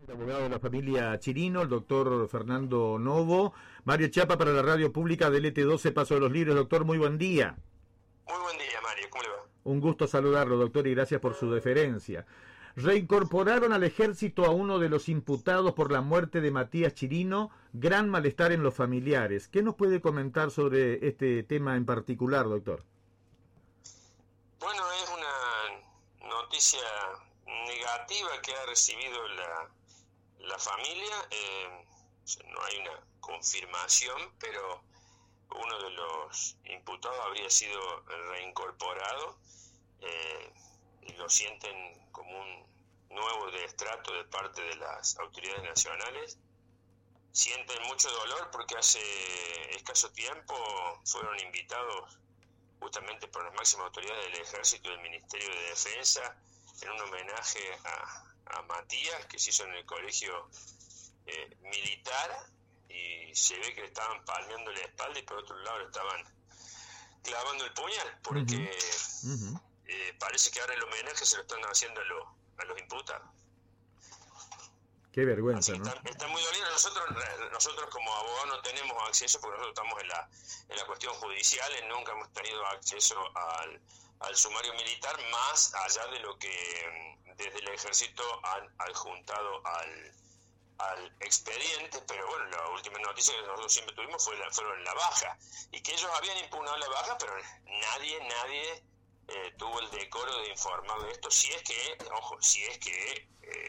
El abogado de la familia Chirino, el doctor Fernando Novo. Mario Chapa para la radio pública del ET12 Paso de los Libres. Doctor, muy buen día. Muy buen día, Mario. ¿Cómo le va? Un gusto saludarlo, doctor, y gracias por su deferencia. Reincorporaron al ejército a uno de los imputados por la muerte de Matías Chirino. Gran malestar en los familiares. ¿Qué nos puede comentar sobre este tema en particular, doctor? Bueno, es una noticia negativa que ha recibido la familia. No hay una confirmación, pero uno de los imputados habría sido reincorporado y lo sienten como un nuevo destrato de parte de las autoridades nacionales. Sienten mucho dolor porque hace escaso tiempo fueron invitados justamente por las máximas autoridades del Ejército y del Ministerio de Defensa en un homenaje a Matías que se hizo en el colegio militar, y se ve que le estaban palmeando la espalda y por otro lado le estaban clavando el puñal, porque parece que ahora el homenaje se lo están haciendo a los imputados. Qué vergüenza, ¿no? Está muy dolido. Nosotros como abogados no tenemos acceso, porque nosotros estamos en la cuestión judicial, nunca hemos tenido acceso al sumario militar, más allá de lo que desde el ejército han adjuntado al expediente. Pero bueno, la última noticia que nosotros siempre tuvimos fueron la baja, y que ellos habían impugnado la baja, pero nadie tuvo el decoro de informar de esto, si es que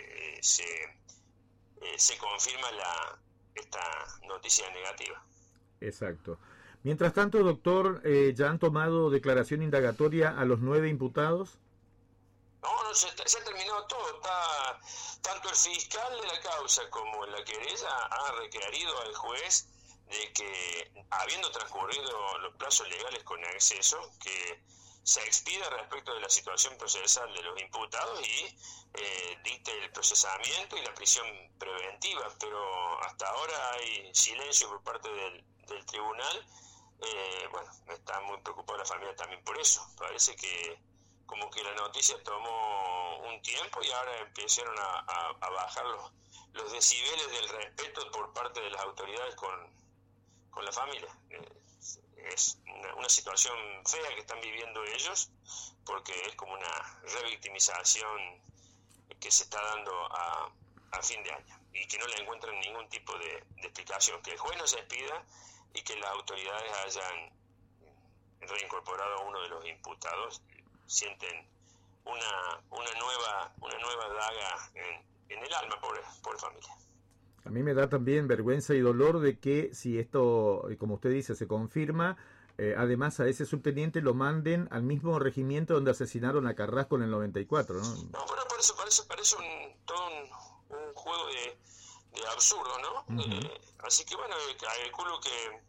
se confirma esta noticia negativa. Exacto. Mientras tanto, doctor, ¿ya han tomado declaración indagatoria a los 9 imputados? No, se ha terminado todo. Tanto el fiscal de la causa como la querella ha requerido al juez de que, habiendo transcurrido los plazos legales con exceso, que se expida respecto de la situación procesal de los imputados y dicte el procesamiento y la prisión preventiva. Pero hasta ahora hay silencio por parte del tribunal. Bueno, está muy preocupada la familia también por eso. Parece que como que la noticia tomó un tiempo y ahora empezaron a bajar los decibeles del respeto por parte de las autoridades con la familia. Es una situación fea que están viviendo ellos, porque es como una revictimización que se está dando a fin de año y que no le encuentran ningún tipo de explicación. Que el juez no se despida y que las autoridades hayan reincorporado a uno de los imputados sienten una nueva daga en el alma por familia. A mí me da también vergüenza y dolor de que, si esto, como usted dice, se confirma, además a ese subteniente lo manden al mismo regimiento donde asesinaron a Carrasco en el 94, ¿no? No, pero por eso parece todo un juego de absurdo, ¿no? Así que bueno, calculo que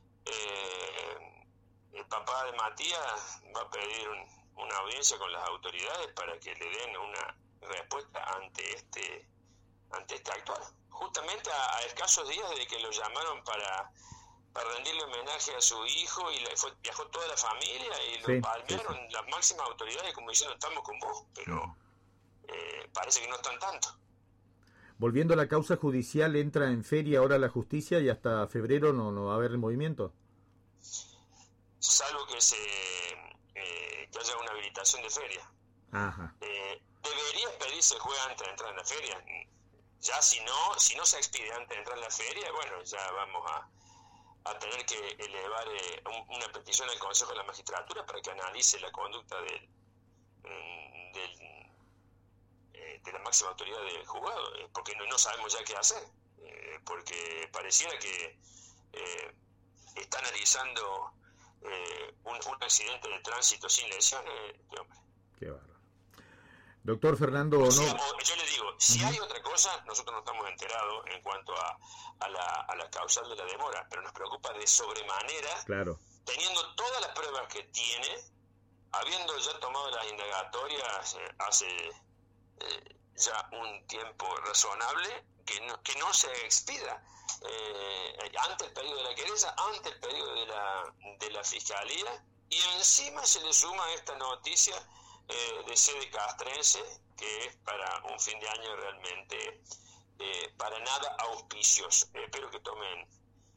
el papá de Matías va a pedir una audiencia con las autoridades para que le den una respuesta ante este actual. Justamente a escasos días de que lo llamaron para rendirle homenaje a su hijo, y viajó toda la familia y lo palmearon las máximas autoridades como diciendo estamos con vos, pero parece que no están tanto. Volviendo a la causa judicial, ¿entra en feria ahora la justicia y hasta febrero no va a haber el movimiento? Salvo que que haya una habilitación de feria. Ajá. Debería pedirse el juez antes de entrar en la feria. Ya si no se expide antes de entrar en la feria, bueno, ya vamos a tener que elevar una petición al Consejo de la Magistratura para que analice la conducta de la máxima autoridad del juzgado, porque no sabemos ya qué hacer, porque pareciera que está analizando un accidente de tránsito sin lesiones de hombre. Qué bárbaro. Doctor Fernando Novo. Yo le digo, si hay otra cosa, nosotros no estamos enterados en cuanto a la causal de la demora, pero nos preocupa de sobremanera, claro, teniendo todas las pruebas que tiene, habiendo ya tomado las indagatorias hace ya un tiempo razonable, que no se expida ante el pedido de la querella, ante el pedido de la fiscalía, y encima se le suma esta noticia de sede castrense, que es para un fin de año realmente para nada auspicioso. Espero que tomen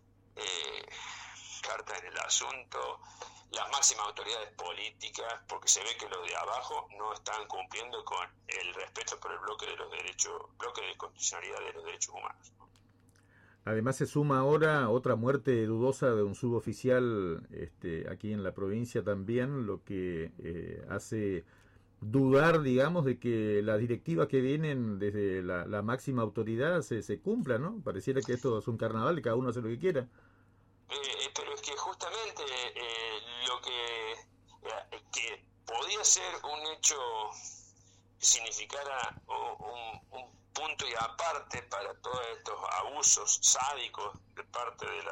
carta en el asunto las máximas autoridades políticas, porque se ve que los de abajo no están cumpliendo con el respeto por el bloque de los derechos, bloque de constitucionalidad de los derechos humanos. Además se suma ahora otra muerte dudosa de un suboficial aquí en la provincia también, lo que hace dudar, digamos, de que las directivas que vienen desde la máxima autoridad se cumplan, ¿no? Pareciera que esto es un carnaval y cada uno hace lo que quiera. Pero es que justamente lo que podía ser un hecho que significara un punto y aparte para todos estos abusos sádicos de parte de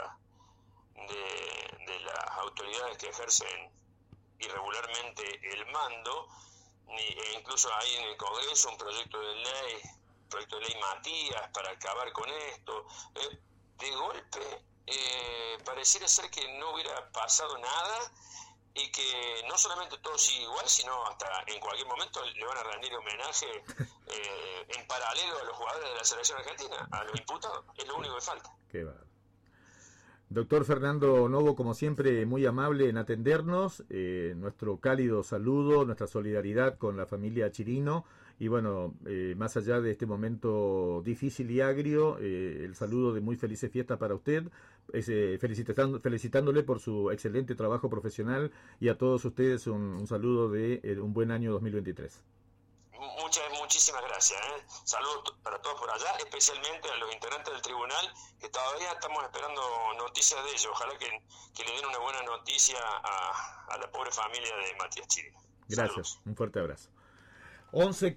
las autoridades que ejercen irregularmente el mando, e incluso hay en el Congreso un proyecto de ley Matías para acabar con esto. De golpe pareciera ser que no hubiera pasado nada y que no solamente todo sigue igual, sino hasta en cualquier momento le van a rendir homenaje en paralelo a los jugadores de la selección argentina, a los imputados. Es lo único que falta. Qué va. Doctor Fernando Novo, como siempre, muy amable en atendernos. Nuestro cálido saludo, nuestra solidaridad con la familia Chirino. Y bueno, más allá de este momento difícil y agrio, el saludo de muy felices fiestas para usted, felicitándole por su excelente trabajo profesional, y a todos ustedes un saludo de un buen año 2023. Muchísimas gracias. Saludos para todos por allá, especialmente a los integrantes del tribunal, que todavía estamos esperando noticias de ellos. Ojalá que le den una buena noticia a la pobre familia de Matías Chirino. Gracias, saludos. Un fuerte abrazo. 11